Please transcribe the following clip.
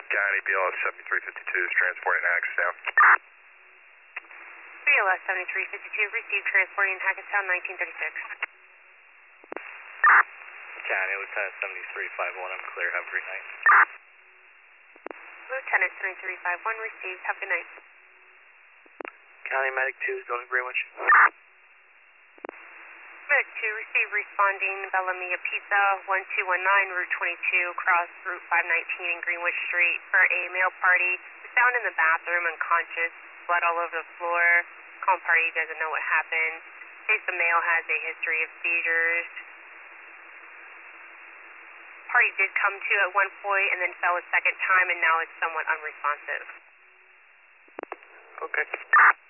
County, BLS 7352 is transporting Hackettstown. BLS 7352, received transporting Hackettstown 1936. County, Lieutenant 7351, I'm clear, have a great night. Lieutenant 7351, received, have a good night. County Medic 2 is going to Greenwich. Medic 2, received, responding Bellamia Pizza 1219, Route 22, cross Route 519 in Greenwich Street for a male party. Was found in the bathroom unconscious, blood all over the floor. Calm party doesn't know what happened. Thinks the male has a history of seizures. Party did come to at one point and then fell a second time, and now it's somewhat unresponsive. Okay.